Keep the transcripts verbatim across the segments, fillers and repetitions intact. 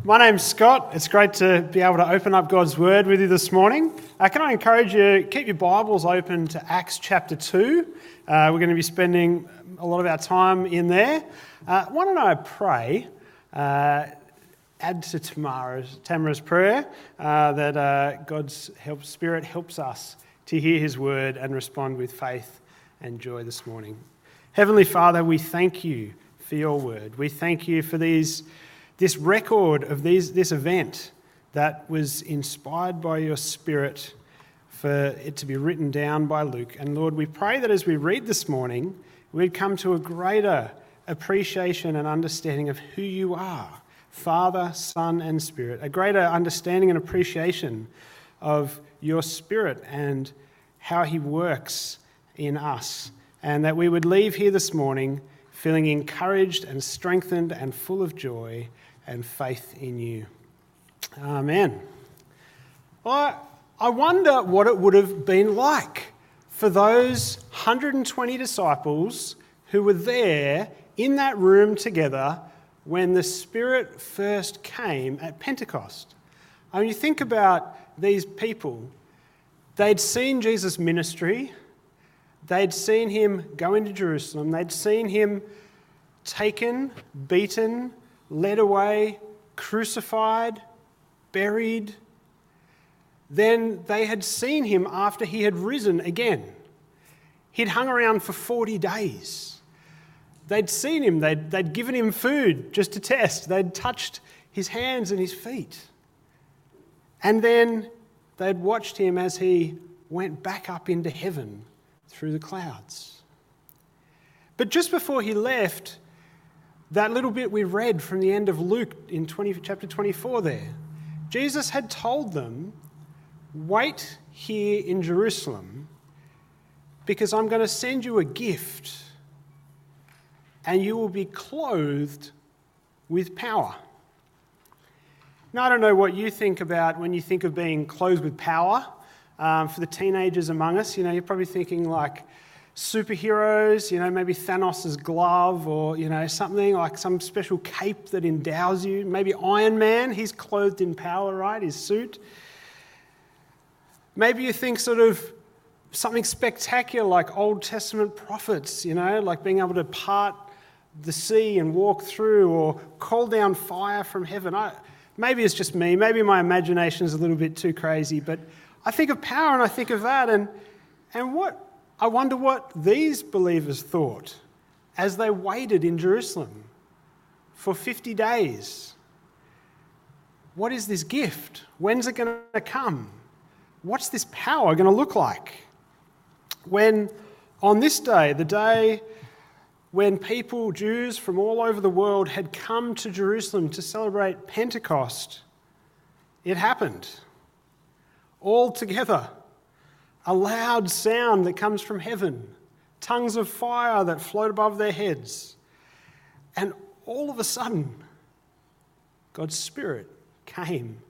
My name's Scott. It's great to be able to open up God's Word with you this morning. Uh, can I encourage you, keep your Bibles open to Acts chapter two. Uh, we're going to be spending a lot of our time in there. Uh, why don't I pray, uh, add to Tamara's, Tamara's prayer, uh, that uh, God's help, Spirit helps us to hear His Word and respond with faith and joy this morning. Heavenly Father, we thank you for your Word. We thank you for these This record of these, this event that was inspired by your Spirit for it to be written down by Luke. And Lord, we pray that as we read this morning, we'd come to a greater appreciation and understanding of who you are, Father, Son, and Spirit, a greater understanding and appreciation of your Spirit and how he works in us. And that we would leave here this morning feeling encouraged and strengthened and full of joy and faith in you. Amen. Well, I wonder what it would have been like for those one hundred twenty disciples who were there in that room together when the Spirit first came at Pentecost. I mean, you think about these people. They'd seen Jesus' ministry. They'd seen him go into Jerusalem. They'd seen him taken, beaten, led away, crucified, buried. Then they had seen him after he had risen again. He'd hung around for forty days. They'd seen him. They'd, they'd given him food just to test. They'd touched his hands and his feet. And then they'd watched him as he went back up into heaven through the clouds. But just before he left, that little bit we read from the end of Luke in twenty, chapter twenty-four there, Jesus had told them, wait here in Jerusalem because I'm going to send you a gift and you will be clothed with power. Now, I don't know what you think about when you think of being clothed with power. Um, for the teenagers among us, you know, you're probably thinking like superheroes, you know, maybe Thanos' glove or, you know, something like some special cape that endows you. Maybe Iron Man, he's clothed in power, right? His suit. Maybe you think sort of something spectacular like Old Testament prophets, you know, like being able to part the sea and walk through or call down fire from heaven. I, maybe it's just me. Maybe my imagination is a little bit too crazy, but I think of power and I think of that, and and what I wonder what these believers thought as they waited in Jerusalem for fifty days. What is this gift? When's it going to come? What's this power going to look like? When on this day, the day when people, Jews from all over the world, had come to Jerusalem to celebrate Pentecost, it happened. All together, a loud sound that comes from heaven, tongues of fire that float above their heads. And all of a sudden, God's Spirit came,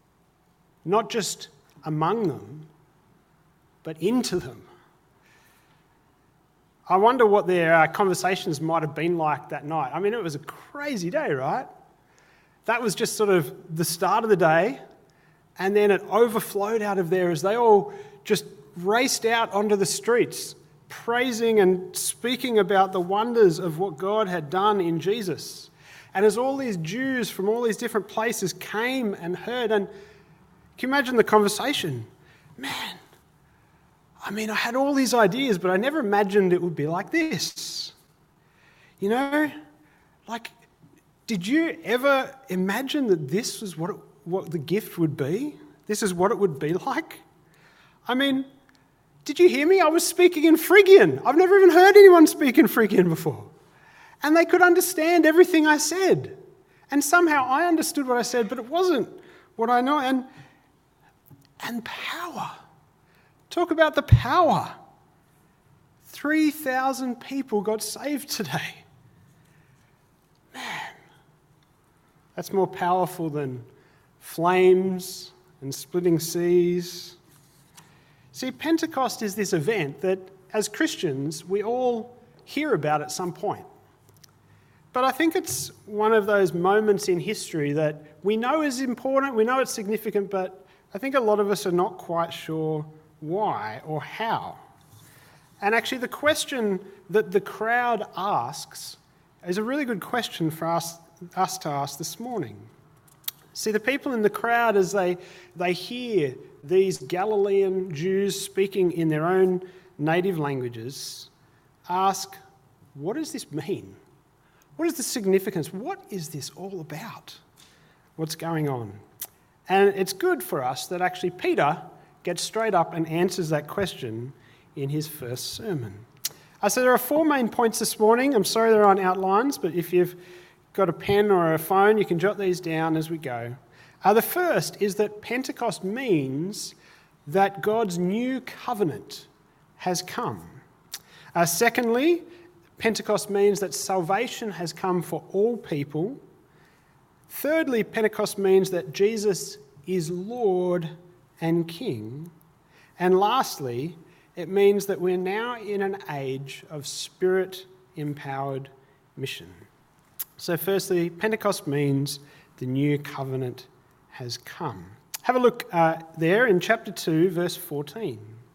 not just among them, but into them. I wonder what their uh, conversations might have been like that night. I mean, it was a crazy day, right? That was just sort of the start of the day. And then it overflowed out of there as they all just raced out onto the streets, praising and speaking about the wonders of what God had done in Jesus. And as all these Jews from all these different places came and heard, and can you imagine the conversation? Man, I mean, I had all these ideas, but I never imagined it would be like this. You know, like, did you ever imagine that this was what it what the gift would be? This is what it would be like? I mean, did you hear me? I was speaking in Phrygian. I've never even heard anyone speak in Phrygian before. And they could understand everything I said. And somehow I understood what I said, but it wasn't what I know. And, and power. Talk about the power. three thousand people got saved today. Man, that's more powerful than flames and splitting seas. See, Pentecost is this event that, as Christians, we all hear about at some point. But I think it's one of those moments in history that we know is important, we know it's significant, but I think a lot of us are not quite sure why or how. And actually the question that the crowd asks is a really good question for us, us to ask this morning. See, the people in the crowd, as they, they hear these Galilean Jews speaking in their own native languages, ask, what does this mean? What is the significance? What is this all about? What's going on? And it's good for us that actually Peter gets straight up and answers that question in his first sermon. Uh, so there are four main points this morning. I'm sorry there aren't outlines, but if you've got a pen or a phone, you can jot these down as we go. Uh, the first is that Pentecost means that God's new covenant has come. Uh, secondly, Pentecost means that salvation has come for all people. Thirdly, Pentecost means that Jesus is Lord and King. And lastly, it means that we're now in an age of Spirit-empowered mission. So firstly, Pentecost means the new covenant has come. Have a look uh, there in chapter two, verse fourteen.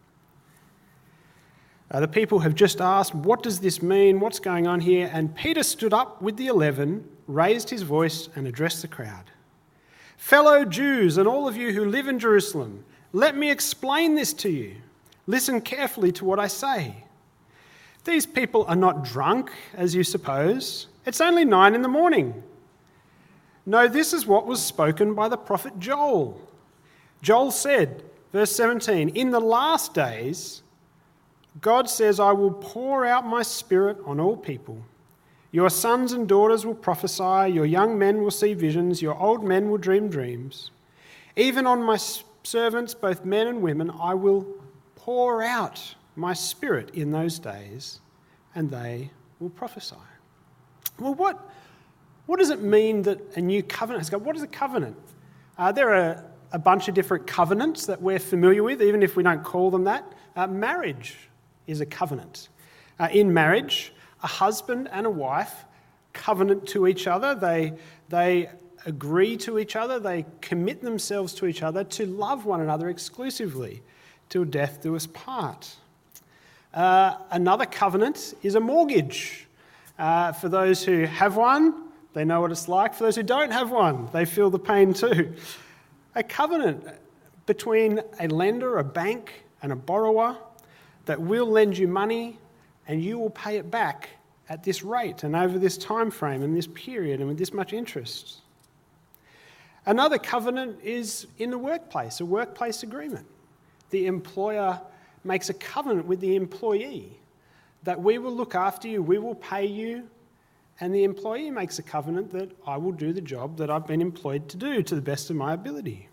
Uh, the people have just asked, what does this mean? What's going on here? And Peter stood up with the eleven, raised his voice and addressed the crowd. Fellow Jews and all of you who live in Jerusalem, let me explain this to you. Listen carefully to what I say. These people are not drunk, as you suppose. It's only nine in the morning. No, this is what was spoken by the prophet Joel. Joel said, verse seventeen, in the last days, God says, I will pour out my spirit on all people. Your sons and daughters will prophesy, your young men will see visions, your old men will dream dreams. Even on my servants, both men and women, I will pour out my spirit in those days, and they will prophesy. Well, what, what does it mean that a new covenant has come? What is a covenant? Uh, there are a bunch of different covenants that we're familiar with, even if we don't call them that. Uh, marriage is a covenant. Uh, in marriage, a husband and a wife covenant to each other. They, they agree to each other. They commit themselves to each other to love one another exclusively till death do us part. Uh, another covenant is a mortgage. Uh, for those who have one, they know what it's like. For those who don't have one, they feel the pain too. A covenant between a lender, a bank, and a borrower that will lend you money and you will pay it back at this rate and over this time frame and this period and with this much interest. Another covenant is in the workplace, a workplace agreement. The employer makes a covenant with the employee that we will look after you, we will pay you, and the employee makes a covenant that I will do the job that I've been employed to do to the best of my ability.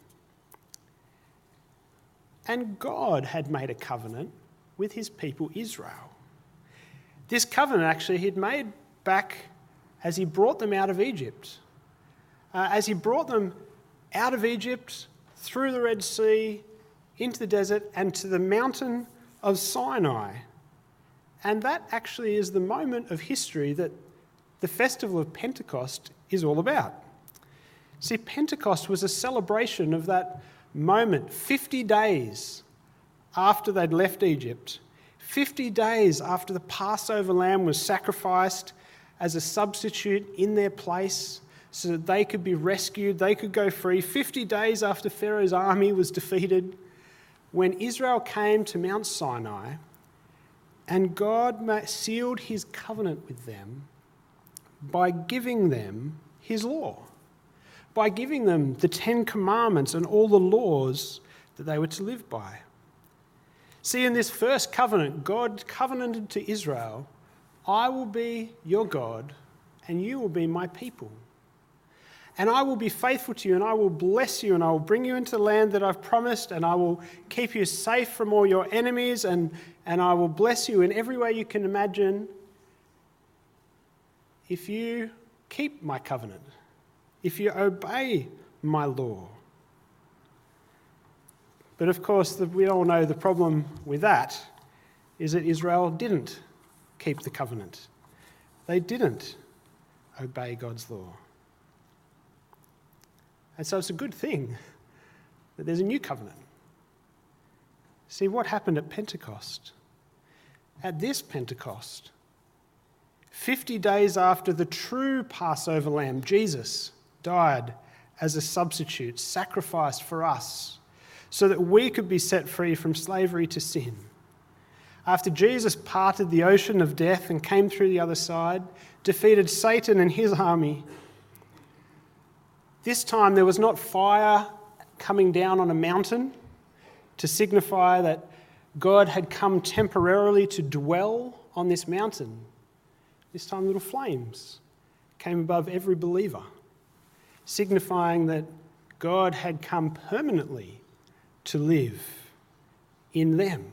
And God had made a covenant with his people Israel. This covenant actually he'd made back as he brought them out of Egypt. Uh, as he brought them out of Egypt, through the Red Sea, into the desert and to the mountain of Sinai. And that actually is the moment of history that the festival of Pentecost is all about. See, Pentecost was a celebration of that moment, fifty days after they'd left Egypt, fifty days after the Passover lamb was sacrificed as a substitute in their place so that they could be rescued, they could go free, fifty days after Pharaoh's army was defeated, when Israel came to Mount Sinai and God sealed his covenant with them by giving them his law, by giving them the Ten Commandments and all the laws that they were to live by. See, in this first covenant, God covenanted to Israel, I will be your God and you will be my people. And I will be faithful to you and I will bless you and I will bring you into the land that I've promised and I will keep you safe from all your enemies and, and I will bless you in every way you can imagine if you keep my covenant, if you obey my law. But of course, the, we all know the problem with that is that Israel didn't keep the covenant. They didn't obey God's law. And so it's a good thing that there's a new covenant. See what happened at Pentecost. At this Pentecost, fifty days after the true Passover lamb, Jesus, died as a substitute, sacrificed for us, so that we could be set free from slavery to sin. After Jesus parted the ocean of death and came through the other side, defeated Satan and his army, this time there was not fire coming down on a mountain to signify that God had come temporarily to dwell on this mountain. This time little flames came above every believer, signifying that God had come permanently to live in them.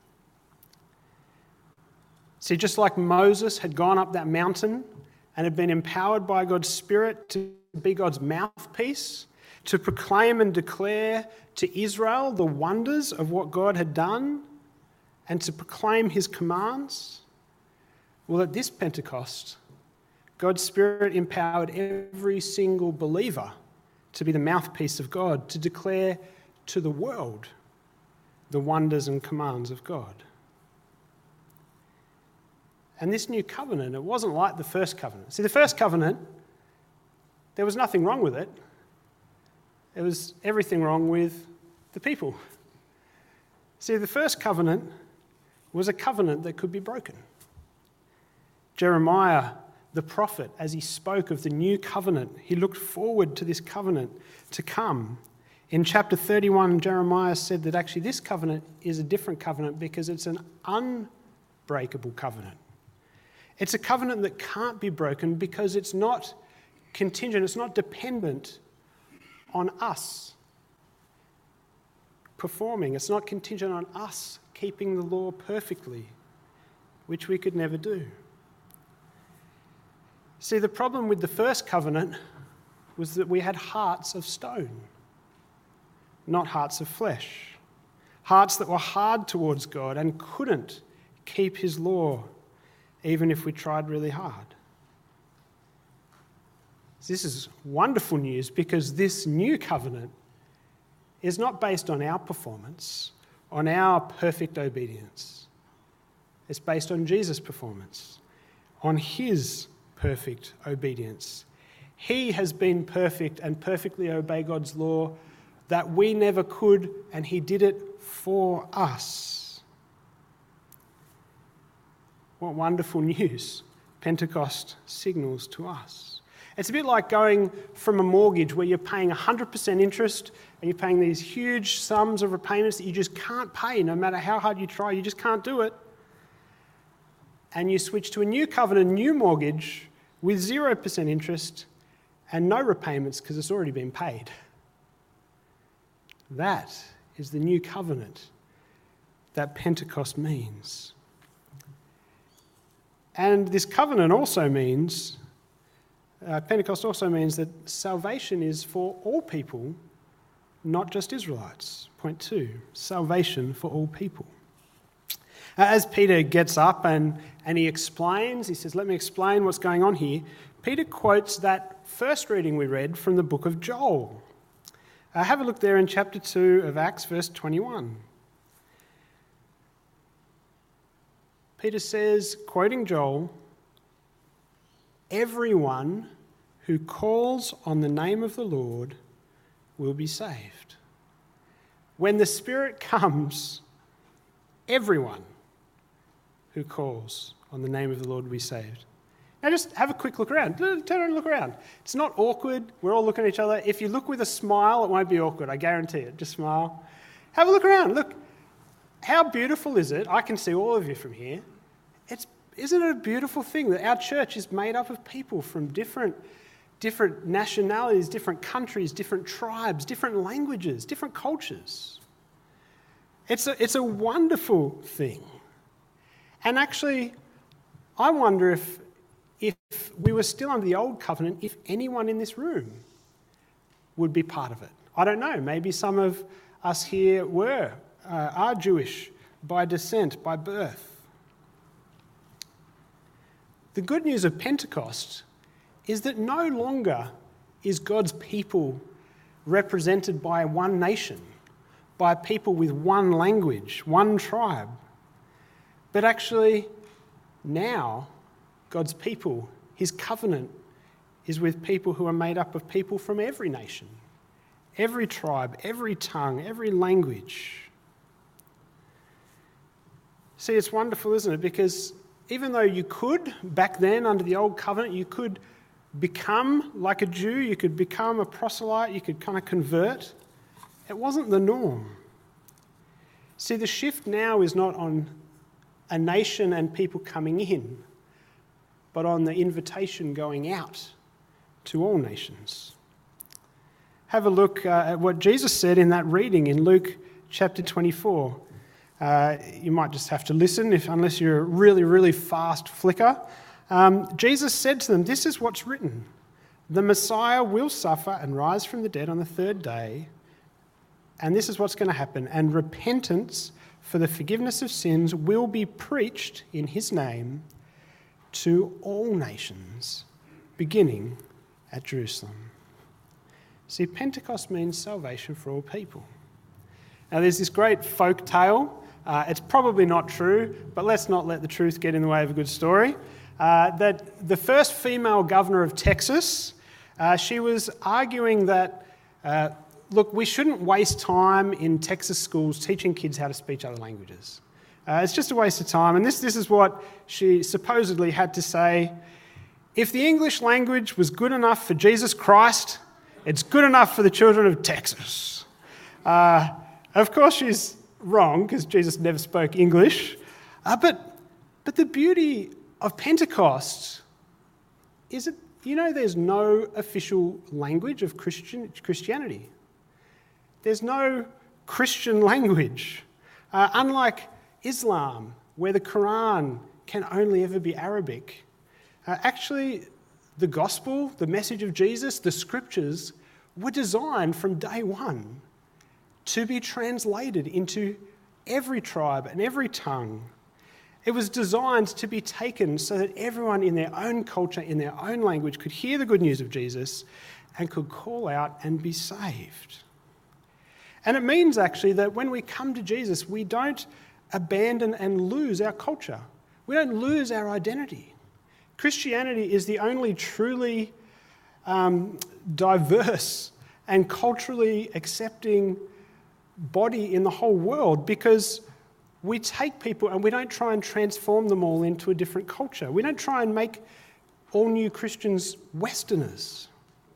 See, just like Moses had gone up that mountain and had been empowered by God's Spirit to be God's mouthpiece, to proclaim and declare to Israel the wonders of what God had done and to proclaim his commands, well, at this Pentecost, God's Spirit empowered every single believer to be the mouthpiece of God, to declare to the world the wonders and commands of God. And this new covenant, it wasn't like the first covenant. See, the first covenant, there was nothing wrong with it. There was everything wrong with the people. See, the first covenant was a covenant that could be broken. Jeremiah, the prophet, as he spoke of the new covenant, he looked forward to this covenant to come. In chapter thirty-one, Jeremiah said that actually this covenant is a different covenant because it's an unbreakable covenant. It's a covenant that can't be broken because it's not contingent, it's not dependent on us performing. It's not contingent on us keeping the law perfectly, which we could never do. See, the problem with the first covenant was that we had hearts of stone, not hearts of flesh. Hearts that were hard towards God and couldn't keep his law, even if we tried really hard. This is wonderful news because this new covenant is not based on our performance, on our perfect obedience. It's based on Jesus' performance, on his perfect obedience. He has been perfect and perfectly obeyed God's law that we never could, and he did it for us. What wonderful news Pentecost signals to us. It's a bit like going from a mortgage where you're paying one hundred percent interest and you're paying these huge sums of repayments that you just can't pay no matter how hard you try, you just can't do it. And you switch to a new covenant, new mortgage with zero percent interest and no repayments because it's already been paid. That is the new covenant that Pentecost means. And this covenant also means, uh, Pentecost also means that salvation is for all people, not just Israelites. Point two, salvation for all people. As Peter gets up and, and he explains, he says, let me explain what's going on here. Peter quotes that first reading we read from the book of Joel. Uh, have a look there in chapter two of Acts, verse twenty-one. Peter says, quoting Joel, everyone who calls on the name of the Lord will be saved. When the Spirit comes, everyone who calls on the name of the Lord will be saved. Now just have a quick look around. Turn around and look around. It's not awkward. We're all looking at each other. If you look with a smile, it won't be awkward. I guarantee it. Just smile. Have a look around. Look, how beautiful is it? I can see all of you from here. It's, isn't it a beautiful thing that our church is made up of people from different, different nationalities, different countries, different tribes, different languages, different cultures? It's a, it's a wonderful thing. And actually, I wonder if, if we were still under the old covenant, if anyone in this room would be part of it. I don't know. Maybe some of us here were, uh, are Jewish by descent, by birth. The good news of Pentecost is that no longer is God's people represented by one nation, by people with one language, one tribe. But actually, now, God's people, his covenant, is with people who are made up of people from every nation, every tribe, every tongue, every language. See, it's wonderful, isn't it? Because even though you could, back then under the old covenant, you could become like a Jew, you could become a proselyte, you could kind of convert, it wasn't the norm. See, the shift now is not on a nation and people coming in, but on the invitation going out to all nations. Have a look uh, at what Jesus said in that reading in Luke chapter twenty-four. Uh, you might just have to listen, if unless you're a really, really fast flicker. Um, Jesus said to them, "This is what's written. The Messiah will suffer and rise from the dead on the third day. And this is what's going to happen. And repentance for the forgiveness of sins will be preached in his name to all nations, beginning at Jerusalem." See, Pentecost means salvation for all people. Now, there's this great folk tale. Uh, it's probably not true, but let's not let the truth get in the way of a good story. Uh, that the first female governor of Texas, uh, she was arguing that, uh, look, we shouldn't waste time in Texas schools teaching kids how to speak other languages. Uh, it's just a waste of time. And this, this is what she supposedly had to say. If the English language was good enough for Jesus Christ, it's good enough for the children of Texas. Uh, of course, she's wrong because Jesus never spoke English. Uh, but, but the beauty of Pentecost is that, you know, there's no official language of Christian Christianity. There's no Christian language. Uh, unlike Islam, where the Quran can only ever be Arabic. Uh, actually, the gospel, the message of Jesus, the scriptures were designed from day one to be translated into every tribe and every tongue. It was designed to be taken so that everyone in their own culture, in their own language, could hear the good news of Jesus and could call out and be saved. And it means actually that when we come to Jesus, we don't abandon and lose our culture. We don't lose our identity. Christianity is the only truly um, diverse and culturally accepting body in the whole world, because we take people and we don't try and transform them all into a different culture. We don't try and make all new Christians Westerners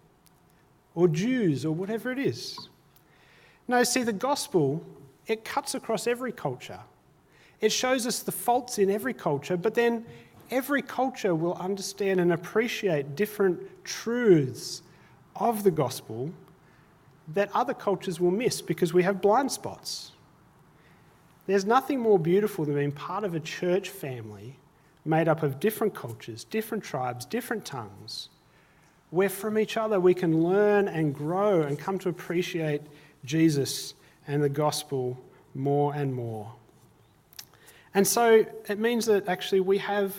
or Jews or whatever it is. No, see, the gospel, it cuts across every culture. It shows us the faults in every culture, but then every culture will understand and appreciate different truths of the gospel that other cultures will miss because we have blind spots. There's nothing more beautiful than being part of a church family made up of different cultures, different tribes, different tongues, where from each other we can learn and grow and come to appreciate Jesus and the gospel more and more. And so it means that actually we have,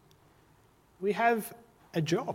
we have a job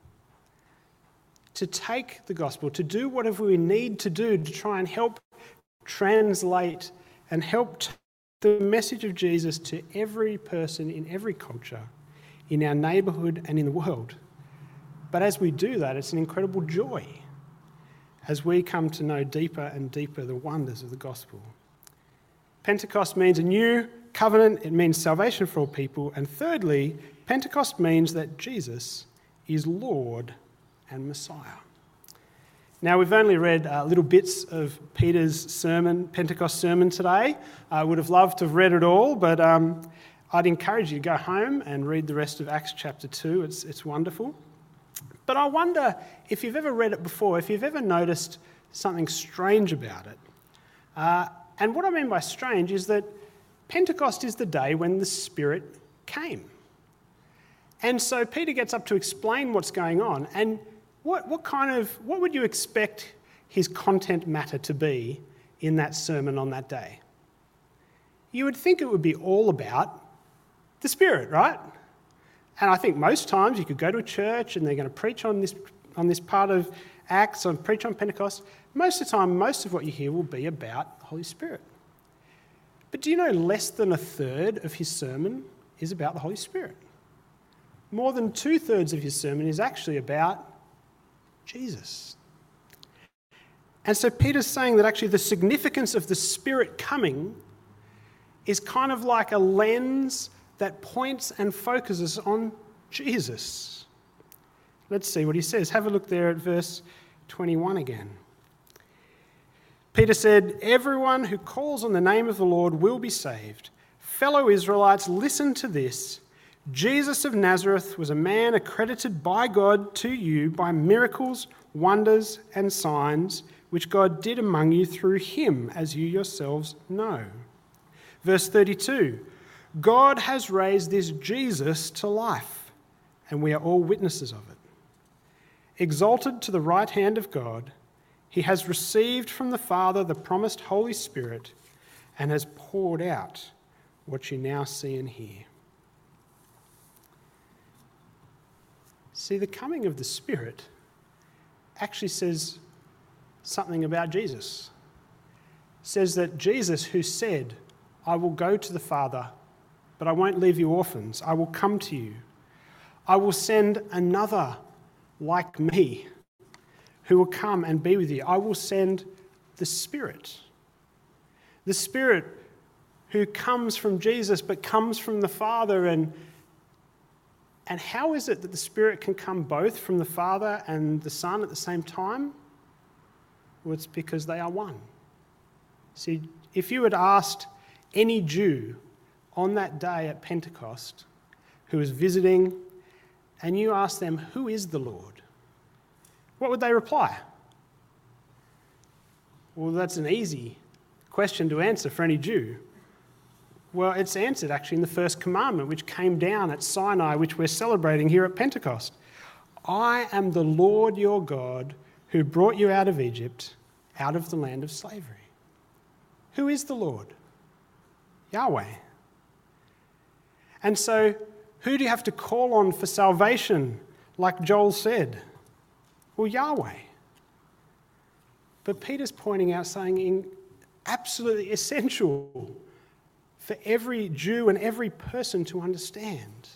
to take the gospel, to do whatever we need to do to try and help translate and help take the message of Jesus to every person in every culture, in our neighbourhood and in the world. But as we do that, it's an incredible joy as we come to know deeper and deeper the wonders of the gospel. Pentecost means a new covenant. It means salvation for all people. And thirdly, Pentecost means that Jesus is Lord and Messiah. Now, we've only read uh, little bits of Peter's sermon, Pentecost sermon today. I would have loved to have read it all, but um, I'd encourage you to go home and read the rest of Acts chapter two. It's, it's wonderful. But I wonder if you've ever read it before, if you've ever noticed something strange about it. Uh, and what I mean by strange is that Pentecost is the day when the Spirit came. And so Peter gets up to explain what's going on. And what, what kind of, what would you expect his content matter to be in that sermon on that day? You would think it would be all about the Spirit, right? And I think most times you could go to a church and they're going to preach on this, on this part of Acts, or preach on Pentecost. Most of the time, most of what you hear will be about the Holy Spirit. But do you know less than a third of his sermon is about the Holy Spirit? More than two-thirds of his sermon is actually about Jesus. And so Peter's saying that actually the significance of the Spirit coming is kind of like a lens that points and focuses on Jesus. Let's see what he says. Have a look there at verse twenty-one again. Peter said, "Everyone who calls on the name of the Lord will be saved. Fellow Israelites, listen to this. Jesus of Nazareth was a man accredited by God to you by miracles, wonders, and signs, which God did among you through him, as you yourselves know." Verse thirty-two, "God has raised this Jesus to life, and we are all witnesses of it. Exalted to the right hand of God, he has received from the Father the promised Holy Spirit and has poured out what you now see and hear." See, the coming of the Spirit actually says something about Jesus. It says that Jesus, who said, "I will go to the Father, but I won't leave you orphans. I will come to you. I will send another like me, who will come and be with you. I will send the Spirit." The Spirit who comes from Jesus but comes from the Father. And, and how is it that the Spirit can come both from the Father and the Son at the same time? Well, it's because they are one. See, if you had asked any Jew on that day at Pentecost who was visiting, and you ask them, "Who is the Lord?" what would they reply? Well, that's an easy question to answer for any Jew. Well, it's answered actually in the first commandment, which came down at Sinai, which we're celebrating here at Pentecost. "I am the Lord your God who brought you out of Egypt, out of the land of slavery." Who is the Lord? Yahweh. And so, who do you have to call on for salvation, like Joel said? Well, Yahweh. But Peter's pointing out, saying in absolutely essential for every Jew and every person to understand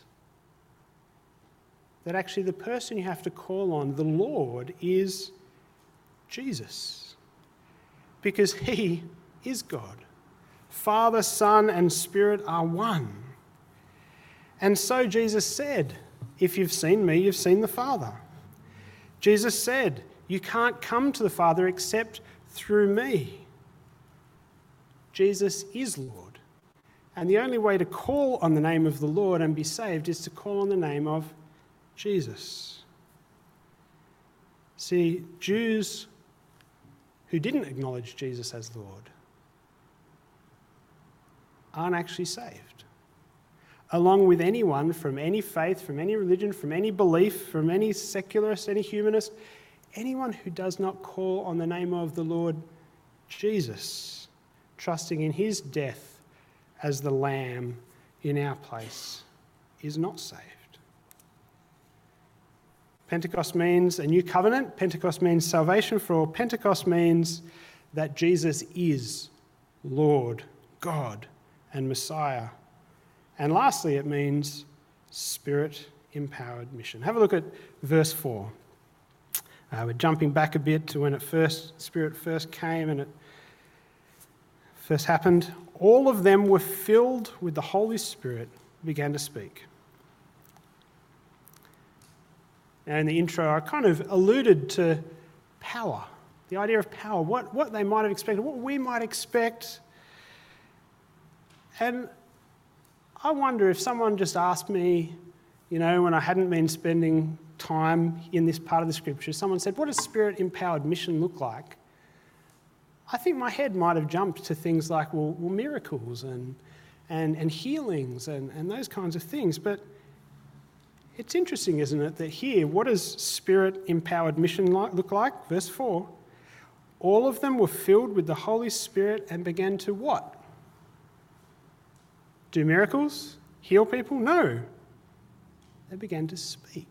that actually the person you have to call on, the Lord, is Jesus. Because he is God. Father, Son, and Spirit are one. And so Jesus said, "If you've seen me, you've seen the Father." Jesus said, "You can't come to the Father except through me." Jesus is Lord. And the only way to call on the name of the Lord and be saved is to call on the name of Jesus. See, Jews who didn't acknowledge Jesus as Lord aren't actually saved. Along with anyone from any faith, from any religion, from any belief, from any secularist, any humanist, anyone who does not call on the name of the Lord Jesus, trusting in his death as the Lamb in our place, is not saved. Pentecost means a new covenant. Pentecost means salvation for all. Pentecost means that Jesus is Lord, God, and Messiah. And lastly, it means Spirit-empowered mission. Have a look at verse four. Uh, we're jumping back a bit to when it first, Spirit first came and it first happened. "All of them were filled with the Holy Spirit, began to speak." Now in the intro, I kind of alluded to power, the idea of power, what, what they might have expected, what we might expect. And I wonder if someone just asked me, you know, when I hadn't been spending time in this part of the scripture, someone said, "What does Spirit-empowered mission look like?" I think my head might have jumped to things like, well, well miracles and, and, and healings and, and those kinds of things. But it's interesting, isn't it, that here, what does Spirit-empowered mission like, look like? Verse four, "All of them were filled with the Holy Spirit and began to" what? Do miracles? Heal people? No. they began to speak.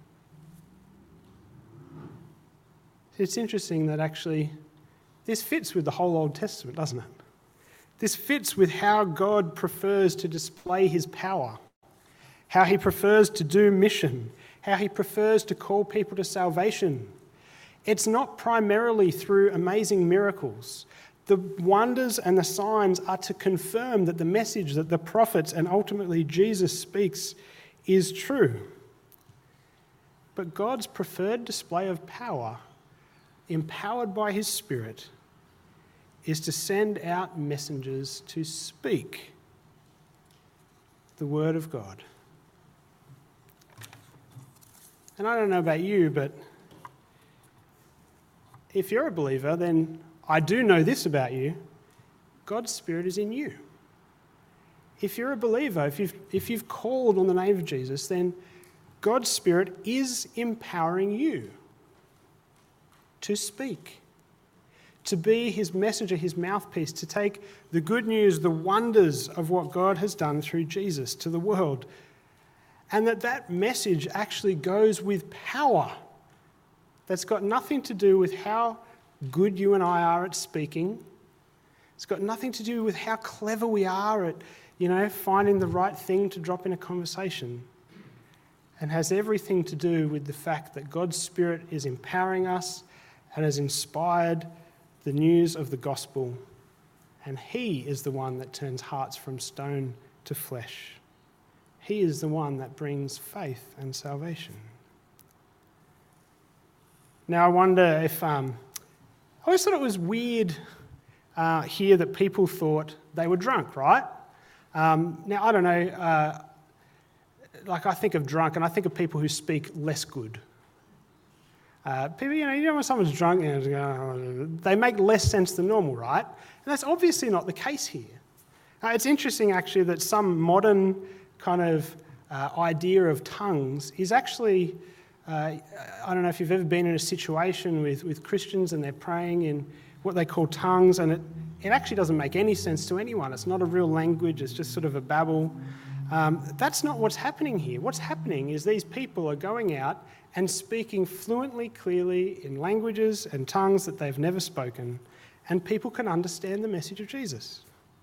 It's interesting that actually this fits with the whole Old Testament, doesn't it? This fits with how God prefers to display his power, how he prefers to do mission, how he prefers to call people to salvation. It's not primarily through amazing miracles. The wonders and the signs are to confirm that the message that the prophets and ultimately Jesus speaks is true. But God's preferred display of power, empowered by his Spirit, is to send out messengers to speak the word of God. And I don't know about you, but if you're a believer, then I do know this about you: God's Spirit is in you. If you're a believer, if you've, if you've called on the name of Jesus, then God's Spirit is empowering you to speak, to be his messenger, his mouthpiece, to take the good news, the wonders of what God has done through Jesus to the world. And that that message actually goes with power. That's got nothing to do with how good you and I are at speaking. It's got nothing to do with how clever we are at, you know, finding the right thing to drop in a conversation. And has everything to do with the fact that God's Spirit is empowering us and has inspired the news of the gospel. And he is the one that turns hearts from stone to flesh. He is the one that brings faith and salvation. Now, I wonder if... Um, I always thought it was weird uh, here that people thought they were drunk, right? Um, now, I don't know. Uh, like, I think of drunk, and I think of people who speak less good. Uh, people, you know, you know when someone's drunk, you know, they make less sense than normal, right? And that's obviously not the case here. Uh, it's interesting, actually, that some modern kind of uh, idea of tongues is actually, uh, I don't know if you've ever been in a situation with, with Christians and they're praying in what they call tongues, and it, it actually doesn't make any sense to anyone. It's not a real language, it's just sort of a babble. Um, that's not what's happening here. What's happening is these people are going out and speaking fluently, clearly in languages and tongues that they've never spoken, and people can understand the message of Jesus.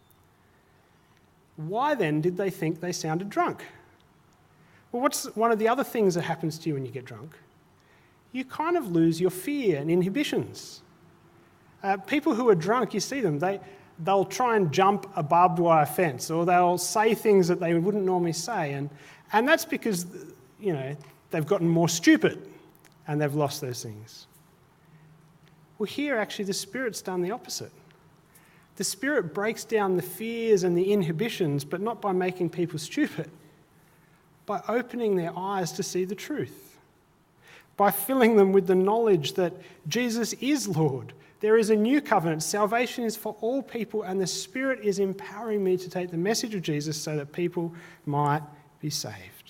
Why then did they think they sounded drunk? Well, what's one of the other things that happens to you when you get drunk? You kind of lose your fear and inhibitions. Uh, people who are drunk, you see them, they, they'll try and jump a barbed wire fence, or they'll say things that they wouldn't normally say, and, and that's because, you know, they've gotten more stupid and they've lost those things. Well, here actually the Spirit's done the opposite. The Spirit breaks down the fears and the inhibitions, but not by making people stupid, by opening their eyes to see the truth, by filling them with the knowledge that Jesus is Lord. There is a new covenant. Salvation is for all people, and the Spirit is empowering me to take the message of Jesus so that people might be saved.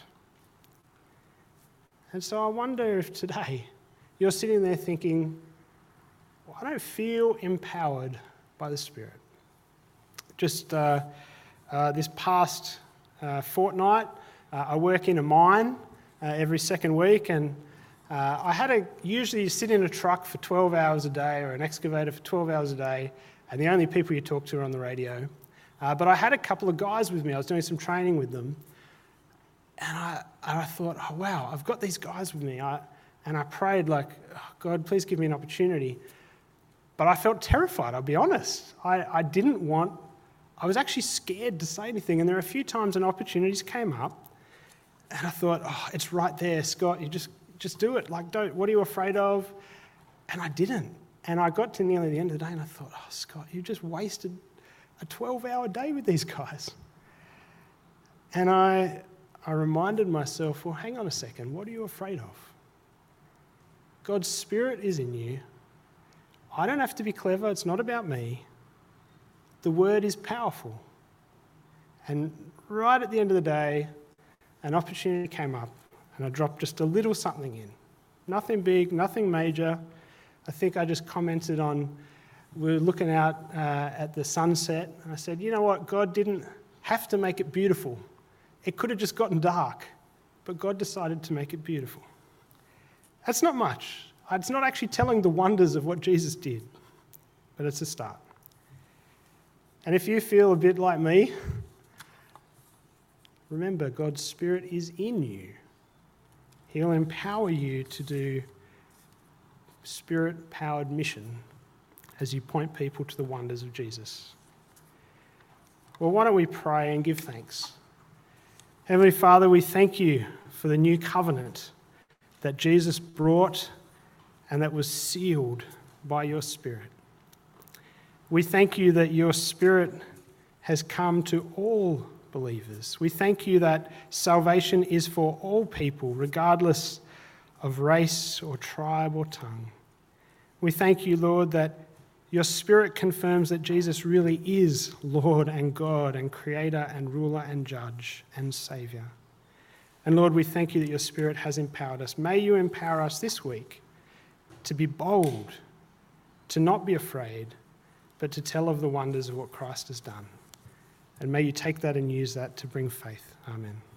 And so I wonder if today you're sitting there thinking, well, I don't feel empowered by the Spirit. Just uh, uh, this past uh, fortnight, uh, I work in a mine uh, every second week, and uh, I had to usually sit in a truck for twelve hours a day, or an excavator for twelve hours a day, and the only people you talk to are on the radio. Uh, but I had a couple of guys with me. I was doing some training with them, and I, and I thought, oh, wow, I've got these guys with me. I, and I prayed, like, oh, God, please give me an opportunity. But I felt terrified, I'll be honest. I, I didn't want, I was actually scared to say anything. And there were a few times when opportunities came up, and I thought, oh, it's right there, Scott, you just just do it. Like, don't, what are you afraid of? And I didn't. And I got to nearly the end of the day, and I thought, oh, Scott, you just wasted a twelve-hour day with these guys. And I, I reminded myself, well, hang on a second, what are you afraid of? God's Spirit is in you. I don't have to be clever. It's not about me. The word is powerful. And right at the end of the day, an opportunity came up, and I dropped just a little something in. Nothing big, nothing major. I think I just commented on, we were looking out uh, at the sunset, and I said, you know what? God didn't have to make it beautiful. It could have just gotten dark. but God decided to make it beautiful. That's not much. It's not actually telling the wonders of what Jesus did, but it's a start. And if you feel a bit like me, remember God's Spirit is in you. He'll empower you to do Spirit-powered mission as you point people to the wonders of Jesus. Well, why don't we pray and give thanks? Heavenly Father, we thank you for the new covenant that Jesus brought and that was sealed by your Spirit. We thank you that your Spirit has come to all believers. We thank you that salvation is for all people, regardless of race or tribe or tongue. We thank you, Lord, that your Spirit confirms that Jesus really is Lord and God and Creator and Ruler and Judge and Saviour. And Lord, we thank you that your Spirit has empowered us. May you empower us this week to be bold, to not be afraid, but to tell of the wonders of what Christ has done. And may you take that and use that to bring faith. Amen.